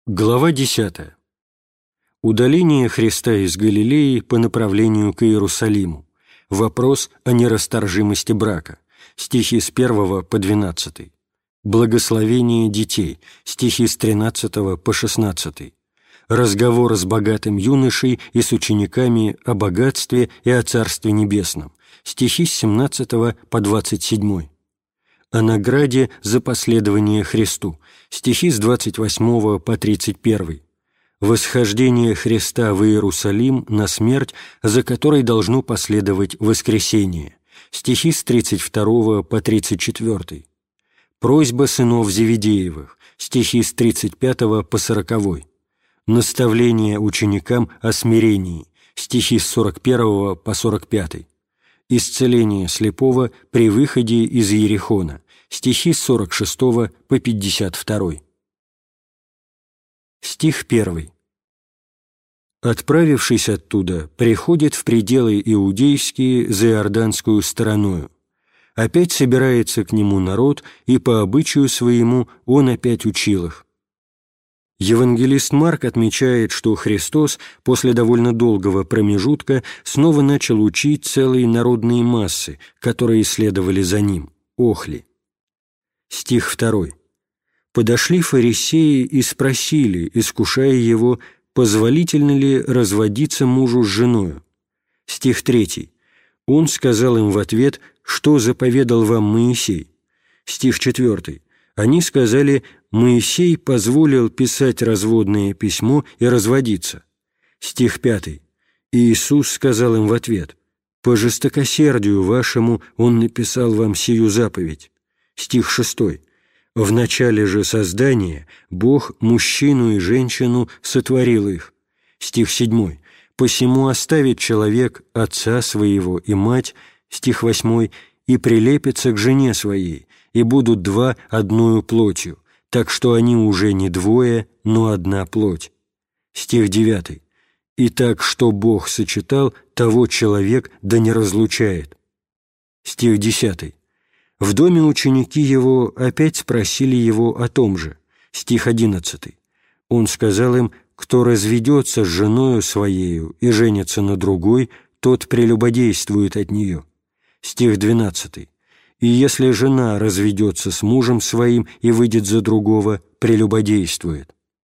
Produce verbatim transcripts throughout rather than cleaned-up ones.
Глава десятая. Удаление Христа из Галилеи по направлению к Иерусалиму. Вопрос о нерасторжимости брака. Стихи с первого по двенадцатый. Благословение детей. Стихи с тринадцатого по шестнадцатый. Разговор с богатым юношей и с учениками о богатстве и о Царстве Небесном. Стихи с семнадцатого по двадцать седьмой. О награде за последование Христу. Стихи с двадцать восьмого по тридцать первый. Восхождение Христа в Иерусалим на смерть, за которой должно последовать воскресение. Стихи с тридцать второго по тридцать четвёртый. Просьба сынов Зеведеевых. Стихи с тридцать пятого по сороковой. Наставление ученикам о смирении. Стихи с сорок первого по сорок пятый. Исцеление слепого при выходе из Иерихона. Стихи с сорок шестого по пятьдесят второй. Стих первый. «Отправившись оттуда, приходит в пределы иудейские за иорданскую стороною. Опять собирается к нему народ, и по обычаю своему он опять учил их». Евангелист Марк отмечает, что Христос после довольно долгого промежутка снова начал учить целые народные массы, которые следовали за ним, охли. Стих второй. «Подошли фарисеи и спросили, искушая его, позволительно ли разводиться мужу с женою». Стих третий. «Он сказал им в ответ, что заповедал вам Моисей». Стих четвертый. «Они сказали, Моисей позволил писать разводное письмо и разводиться». Стих пятый. «И Иисус сказал им в ответ, по жестокосердию вашему Он написал вам сию заповедь». Стих шестой. «В начале же создания Бог мужчину и женщину сотворил их». Стих седьмой. «Посему оставит человек отца своего и мать». Стих восьмой. «И прилепится к жене своей, и будут два одною плотью, так что они уже не двое, но одна плоть». Стих девятый. «Итак, что Бог сочетал, того человек да не разлучает». Стих десятый. В доме ученики его опять спросили его о том же. Стих одиннадцатый. Он сказал им, кто разведется с женою своею и женится на другой, тот прелюбодействует от нее. Стих двенадцатый. И если жена разведется с мужем своим и выйдет за другого, прелюбодействует.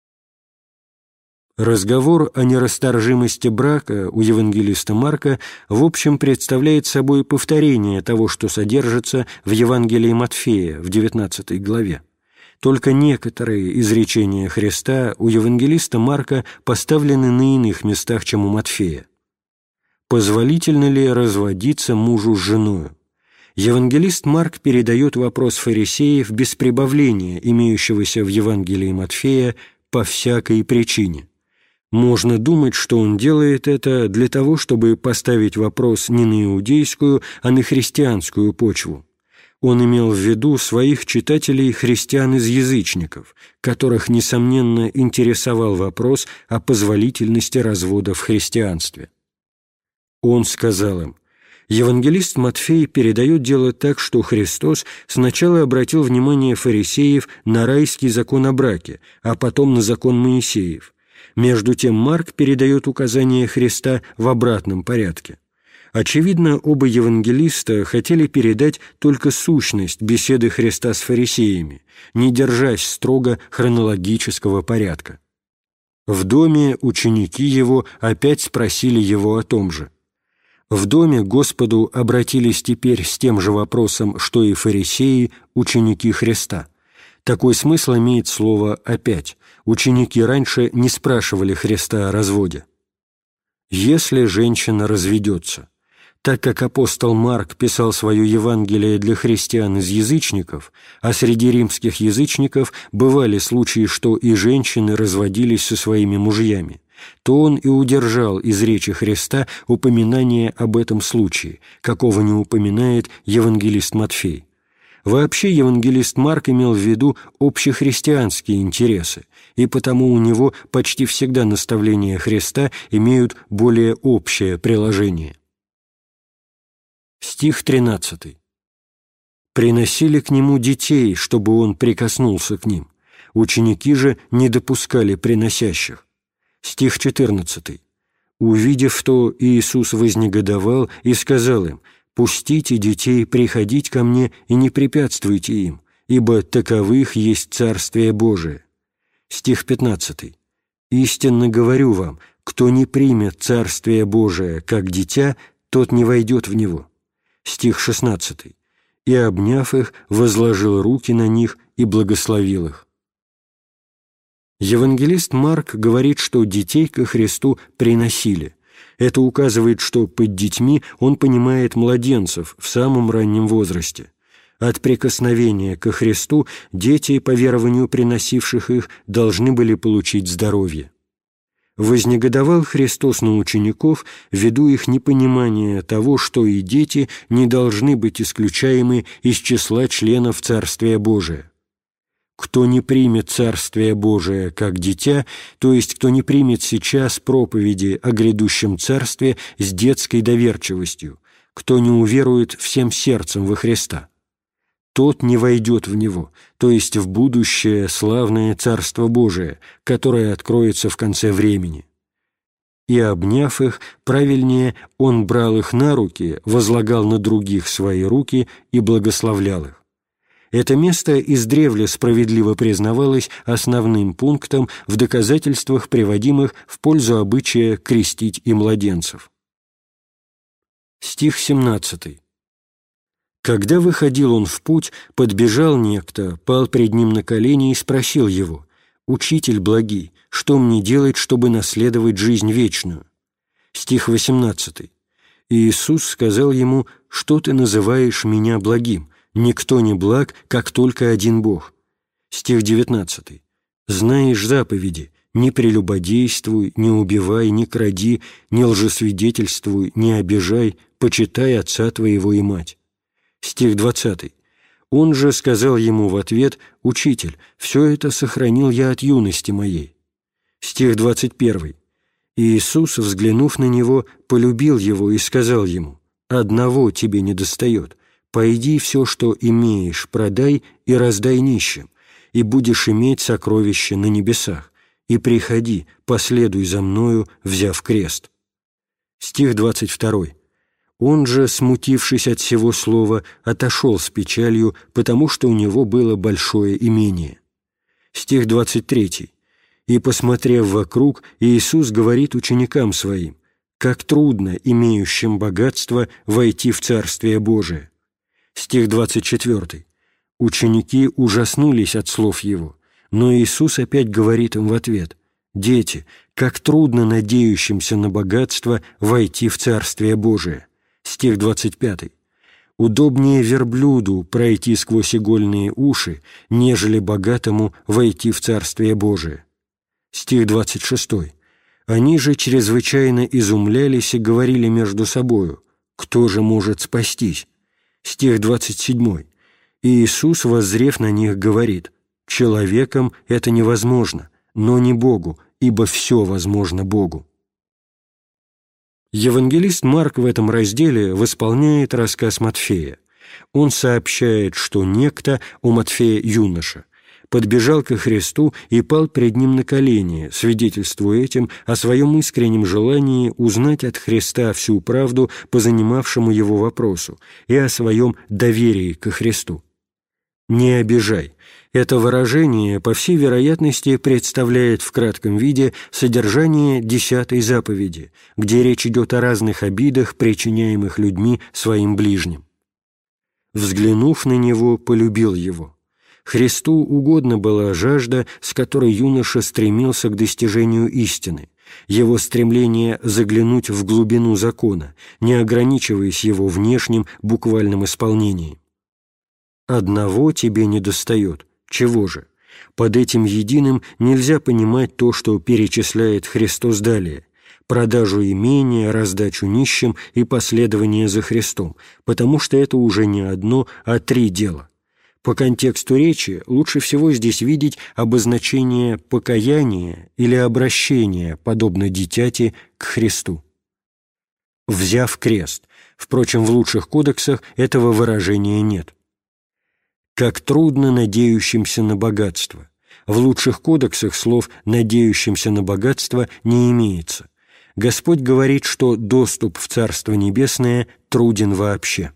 Разговор о нерасторжимости брака у евангелиста Марка в общем представляет собой повторение того, что содержится в Евангелии Матфея в девятнадцатой главе. Только некоторые изречения Христа у евангелиста Марка поставлены на иных местах, чем у Матфея. Позволительно ли разводиться мужу с женою? Евангелист Марк передает вопрос фарисеев без прибавления, имеющегося в Евангелии Матфея, по всякой причине. Можно думать, что он делает это для того, чтобы поставить вопрос не на иудейскую, а на христианскую почву. Он имел в виду своих читателей христиан из язычников, которых, несомненно, интересовал вопрос о позволительности развода в христианстве. Он сказал им, евангелист Матфей передает дело так, что Христос сначала обратил внимание фарисеев на райский закон о браке, а потом на закон Моисеев. Между тем Марк передает указания Христа в обратном порядке. Очевидно, оба евангелиста хотели передать только сущность беседы Христа с фарисеями, не держась строго хронологического порядка. В доме ученики его опять спросили его о том же. В доме к Господу обратились теперь с тем же вопросом, что и фарисеи, ученики Христа. Такой смысл имеет слово «опять». Ученики раньше не спрашивали Христа о разводе. Если женщина разведется, так как апостол Марк писал свое Евангелие для христиан из язычников, а среди римских язычников бывали случаи, что и женщины разводились со своими мужьями, то он и удержал из речи Христа упоминание об этом случае, какого не упоминает евангелист Матфей. Вообще евангелист Марк имел в виду общехристианские интересы, и потому у него почти всегда наставления Христа имеют более общее приложение. Стих тринадцатый. «Приносили к нему детей, чтобы он прикоснулся к ним. Ученики же не допускали приносящих. Стих четырнадцатый. «Увидев то, Иисус вознегодовал и сказал им: пустите детей приходить ко мне и не препятствуйте им, ибо таковых есть Царствие Божие». Стих пятнадцатый. «Истинно говорю вам, кто не примет Царствие Божие как дитя, тот не войдет в него». Стих шестнадцатый. «И, обняв их, возложил руки на них и благословил их». Евангелист Марк говорит, что детей ко Христу приносили. Это указывает, что под детьми он понимает младенцев в самом раннем возрасте. От прикосновения ко Христу дети, по верованию приносивших их, должны были получить здоровье. Вознегодовал Христос на учеников ввиду их непонимания того, что и дети не должны быть исключаемы из числа членов Царствия Божия. Кто не примет Царствие Божие как дитя, то есть кто не примет сейчас проповеди о грядущем Царстве с детской доверчивостью, кто не уверует всем сердцем во Христа, тот не войдет в него, то есть в будущее славное Царство Божие, которое откроется в конце времени. И, обняв их, правильнее, он брал их на руки, возлагал на других свои руки и благословлял их. Это место издревле справедливо признавалось основным пунктом в доказательствах, приводимых в пользу обычая крестить и младенцев. Стих семнадцатый. «Когда выходил он в путь, подбежал некто, пал пред ним на колени и спросил его: „Учитель благий, что мне делать, чтобы наследовать жизнь вечную?“ Стих восемнадцатый. «И Иисус сказал ему: „Что ты называешь меня благим? Никто не благ, как только один Бог“. Стих девятнадцатый. «Знаешь заповеди: не прелюбодействуй, не убивай, не кради, не лжесвидетельствуй, не обижай, почитай отца твоего и мать». Стих двадцатый. «Он же сказал ему в ответ: „Учитель, все это сохранил я от юности моей“». Стих двадцать первый. «И Иисус, взглянув на него, полюбил его и сказал ему: „Одного тебе недостает. Пойди все, что имеешь, продай и раздай нищим, и будешь иметь сокровище на небесах, и приходи, последуй за мною, взяв крест». Стих двадцать второй. «Он же, смутившись от сего слова, отошел с печалью, потому что у него было большое имение». Стих двадцать третий. «И, посмотрев вокруг, Иисус говорит ученикам своим: „Как трудно имеющим богатство войти в Царствие Божие“». Стих двадцать четвертый. Ученики ужаснулись от слов его, но Иисус опять говорит им в ответ: «Дети, как трудно надеющимся на богатство войти в Царствие Божие». Стих двадцать пятый. «Удобнее верблюду пройти сквозь игольные уши, нежели богатому войти в Царствие Божие». Стих двадцать шестой. «Они же чрезвычайно изумлялись и говорили между собою: „Кто же может спастись?“». Стих двадцать седьмой. «И Иисус, воззрев на них, говорит: „Человеком это невозможно, но не Богу, ибо все возможно Богу“». Евангелист Марк в этом разделе восполняет рассказ Матфея. Он сообщает, что некто, у Матфея юноша, подбежал ко Христу и пал пред Ним на колени, свидетельствуя этим о своем искреннем желании узнать от Христа всю правду по занимавшему его вопросу и о своем доверии ко Христу. «Не обижай». Это выражение, по всей вероятности, представляет в кратком виде содержание десятой заповеди, где речь идет о разных обидах, причиняемых людьми своим ближним. «Взглянув на него, полюбил его». Христу угодна была жажда, с которой юноша стремился к достижению истины, его стремление заглянуть в глубину закона, не ограничиваясь его внешним буквальным исполнением. «Одного тебе недостает». Чего же? Под этим единым нельзя понимать то, что перечисляет Христос далее: продажу имения, раздачу нищим и последование за Христом, потому что это уже не одно, а три дела. По контексту речи лучше всего здесь видеть обозначение покаяния или обращения, подобно дитяти, к Христу. «Взяв крест». Впрочем, в лучших кодексах этого выражения нет. Как трудно надеющимся на богатство. В лучших кодексах слов «надеющимся на богатство» не имеется. Господь говорит, что доступ в Царство Небесное труден вообще.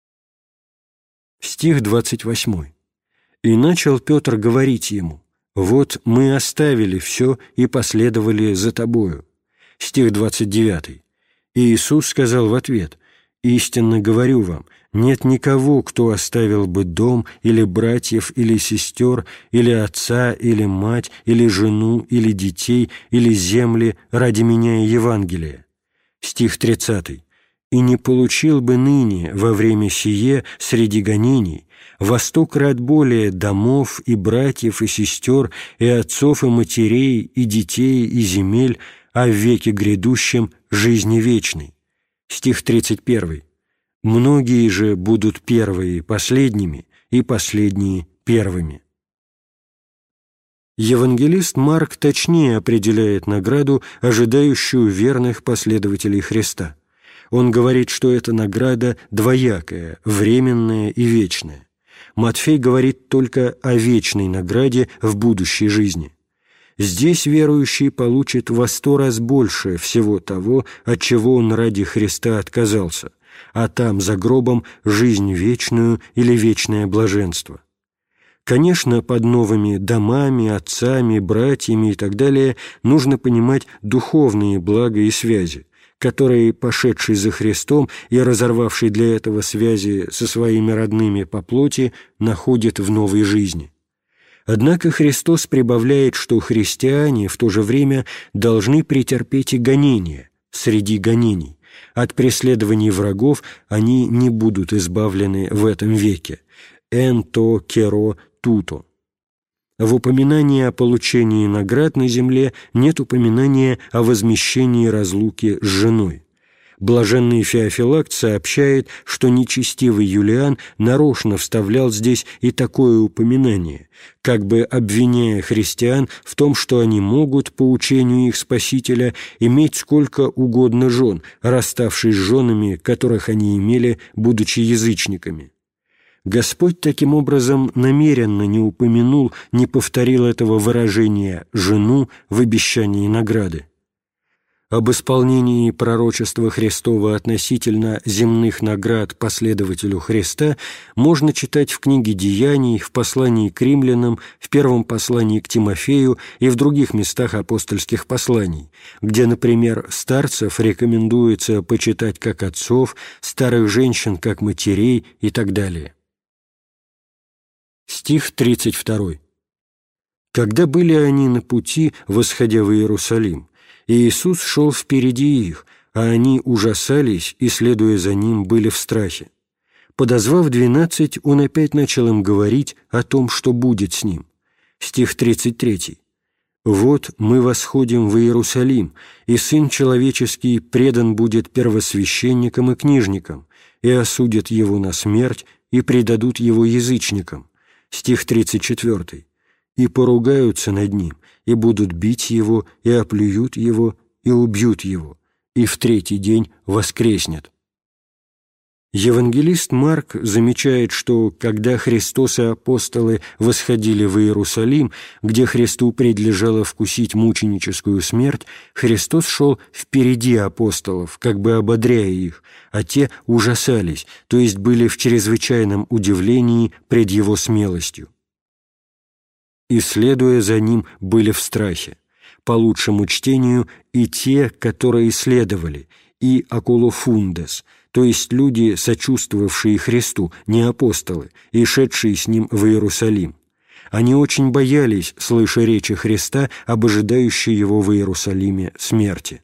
Стих двадцать восьмой. «И начал Петр говорить ему: вот мы оставили все и последовали за тобою». Стих двадцать девятый. «И Иисус сказал в ответ: истинно говорю вам, нет никого, кто оставил бы дом, или братьев, или сестер, или отца, или мать, или жену, или детей, или земли ради меня и Евангелия». Стих тридцатый. «И не получил бы ныне во время сие среди гонений во сто крат более домов и братьев и сестер и отцов и матерей и детей и земель, а в веке грядущем жизни вечной». Стих тридцать первый. «Многие же будут первые последними, и последние первыми». Евангелист Марк точнее определяет награду, ожидающую верных последователей Христа. Он говорит, что эта награда двоякая, временная и вечная. Матфей говорит только о вечной награде в будущей жизни. Здесь верующий получит во сто раз больше всего того, от чего он ради Христа отказался, а там, за гробом, жизнь вечную или вечное блаженство. Конечно, под новыми домами, отцами, братьями и так далее нужно понимать духовные блага и связи, которые, пошедший за Христом и разорвавший для этого связи со своими родными по плоти, находит в новой жизни. Однако Христос прибавляет, что христиане в то же время должны претерпеть и гонения среди гонений. От преследований врагов они не будут избавлены в этом веке. «Эн то керо туто». В упоминании о получении наград на земле нет упоминания о возмещении разлуки с женой. Блаженный Феофилакт сообщает, что нечестивый Юлиан нарочно вставлял здесь и такое упоминание, как бы обвиняя христиан в том, что они могут, по учению их Спасителя, иметь сколько угодно жен, расставшись с женами, которых они имели, будучи язычниками. Господь таким образом намеренно не упомянул, не повторил этого выражения «жену» в обещании награды. Об исполнении пророчества Христова относительно земных наград последователю Христа можно читать в книге «Деяний», в послании к римлянам, в первом послании к Тимофею и в других местах апостольских посланий, где, например, старцев рекомендуется почитать как отцов, старых женщин как матерей и так далее. Стих тридцать второй. «Когда были они на пути, восходя в Иерусалим, и Иисус шел впереди их, а они ужасались и, следуя за Ним, были в страхе. Подозвав двенадцать, Он опять начал им говорить о том, что будет с Ним». Стих тридцать третий. «Вот мы восходим в Иерусалим, и Сын Человеческий предан будет первосвященникам и книжникам, и осудят Его на смерть, и предадут Его язычникам». Стих тридцать четвёртый. «И поругаются над Ним, и будут бить Его, и оплюют Его, и убьют Его, и в третий день воскреснет». Евангелист Марк замечает, что когда Христос и апостолы восходили в Иерусалим, где Христу предлежало вкусить мученическую смерть, Христос шел впереди апостолов, как бы ободряя их, а те ужасались, то есть были в чрезвычайном удивлении пред Его смелостью. «И, следуя за Ним, были в страхе». По лучшему чтению «и те, которые следовали», и «акулофундес», то есть люди, сочувствовавшие Христу, не апостолы, и шедшие с Ним в Иерусалим. Они очень боялись, слыша речи Христа об ожидающей Его в Иерусалиме смерти.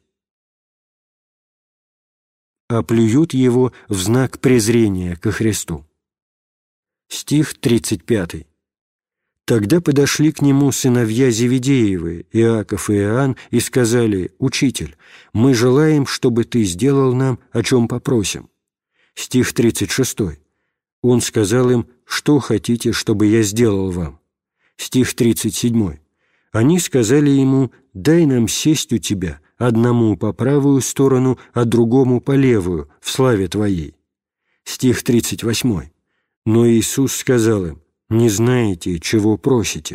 «Оплюют Его в знак презрения ко Христу». Стих тридцать пятый. «Тогда подошли к Нему сыновья Зеведеевы, Иаков и Иоанн, и сказали: Учитель, мы желаем, чтобы Ты сделал нам, о чем попросим». Стих тридцать шестой. Он сказал им: «Что хотите, чтобы я сделал вам?» Стих тридцать седьмой. Они сказали Ему: «Дай нам сесть у Тебя, одному по правую сторону, а другому по левую, в славе Твоей». Стих тридцать восьмой. Но Иисус сказал им: «Не знаете, чего просите.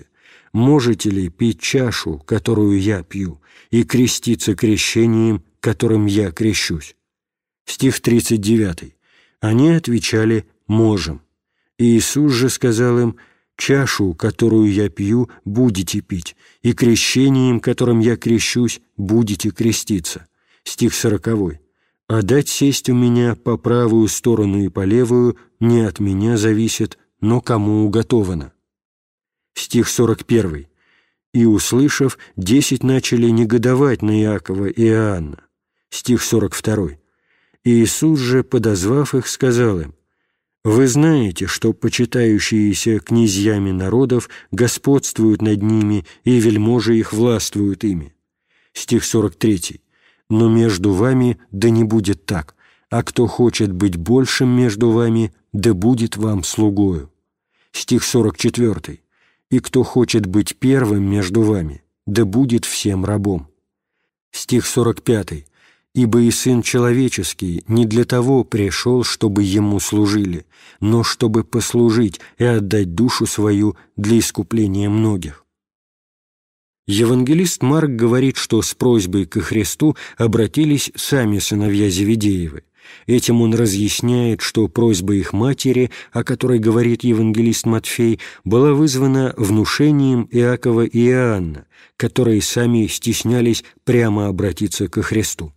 можете ли пить чашу, которую я пью, и креститься крещением, которым я крещусь?» Стих тридцать девятый. Они отвечали: «Можем». Иисус же сказал им: «Чашу, которую я пью, будете пить, и крещением, которым я крещусь, будете креститься». Стих сороковой. «А дать сесть у меня по правую сторону и по левую не от меня зависит, но кому уготовано». Стих сорок первый. «И, услышав, десять начали негодовать на Иакова и Иоанна». Стих сорок второй. «Иисус же, подозвав их, сказал им: Вы знаете, что почитающиеся князьями народов господствуют над ними, и вельможи их властвуют ими». Стих сорок третий. «Но между вами да не будет так, а кто хочет быть большим между вами, да будет вам слугою». Стих сорок четвертый. «И кто хочет быть первым между вами, да будет всем рабом». Стих сорок пятый. «Ибо и Сын Человеческий не для того пришел, чтобы Ему служили, но чтобы послужить и отдать душу свою для искупления многих». Евангелист Марк говорит, что с просьбой ко Христу обратились сами сыновья Зеведеевы. Этим он разъясняет, что просьба их матери, о которой говорит евангелист Матфей, была вызвана внушением Иакова и Иоанна, которые сами стеснялись прямо обратиться ко Христу.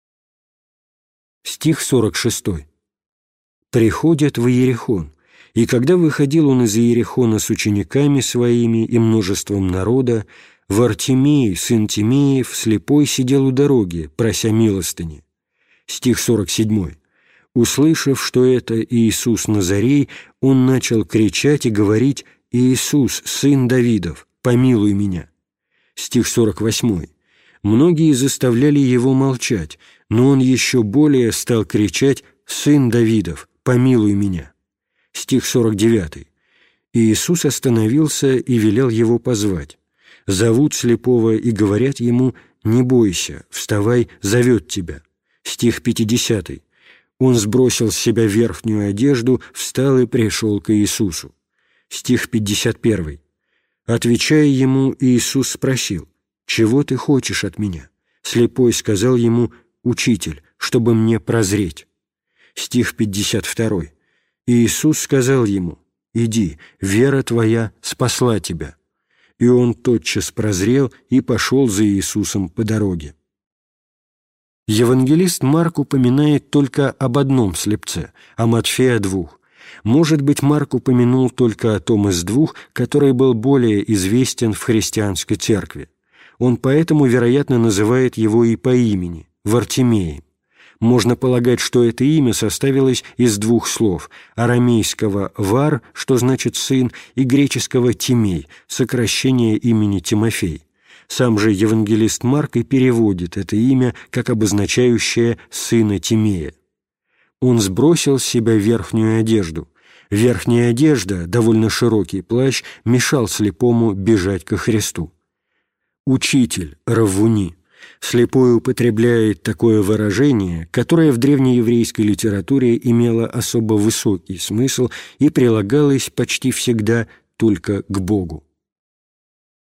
Стих сорок шестой. «Приходят в Иерихон, и когда выходил он из Иерихона с учениками своими и множеством народа, Вартимей, сын Тимеев, слепой, сидел у дороги, прося милостыни». Стих сорок седьмой. «Услышав, что это Иисус Назарей, он начал кричать и говорить: „Иисус, сын Давидов, помилуй меня“». Стих сорок восьмой. «Многие заставляли его молчать, но он еще более стал кричать: „Сын Давидов, помилуй меня“». Стих сорок девятый. «Иисус остановился и велел его позвать. Зовут слепого и говорят ему: „Не бойся, вставай, зовет тебя“». Стих пятидесятый. «Он сбросил с себя верхнюю одежду, встал и пришел к Иисусу». Стих пятьдесят первый. Отвечая ему, Иисус спросил: «Чего ты хочешь от меня?» Слепой сказал ему: «Учитель, чтобы мне прозреть». Стих пятьдесят второй. Иисус сказал ему: «Иди, вера твоя спасла тебя». И он тотчас прозрел и пошел за Иисусом по дороге. Евангелист Марк упоминает только об одном слепце, а Матфей о двух. Может быть, Марк упомянул только о том из двух, который был более известен в христианской церкви. Он поэтому, вероятно, называет его и по имени – Вартимеем. Можно полагать, что это имя составилось из двух слов – арамейского «вар», что значит «сын», и греческого «тимей», сокращение имени Тимофей. Сам же евангелист Марк и переводит это имя как обозначающее «сына Тимея». Он сбросил с себя верхнюю одежду. Верхняя одежда, довольно широкий плащ, мешал слепому бежать ко Христу. «Учитель, раввуни». Слепой употребляет такое выражение, которое в древнееврейской литературе имело особо высокий смысл и прилагалось почти всегда только к Богу.